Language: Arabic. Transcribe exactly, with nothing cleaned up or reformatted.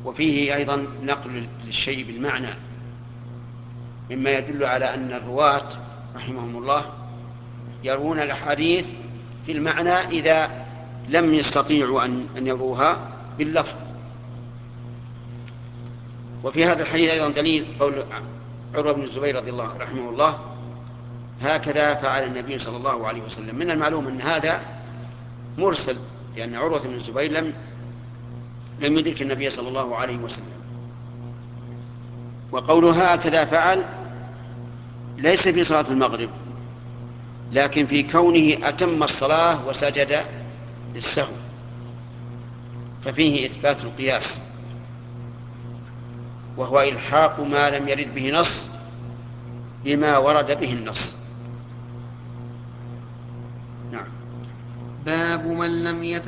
وفيه أيضا نقل للشيء بالمعنى مما يدل على أن الرواة رحمهم الله يروون الأحاديث في المعنى إذا لم يستطيعوا أن يروها باللفظ. وفي هذا الحديث أيضا دليل قول عروة بن الزبير رضي الله رحمه الله: هكذا فعل النبي صلى الله عليه وسلم. من المعلوم أن هذا مرسل، لأن عروة بن الزبير لم لم يدرك النبي صلى الله عليه وسلم. وقوله هكذا فعل ليس في صلاة المغرب، لكن في كونه أتم الصلاة وسجد للسهو، ففيه إثبات القياس، وهو إلحاق ما لم يرد به نص بما ورد به النص. نعم. باب من لم يت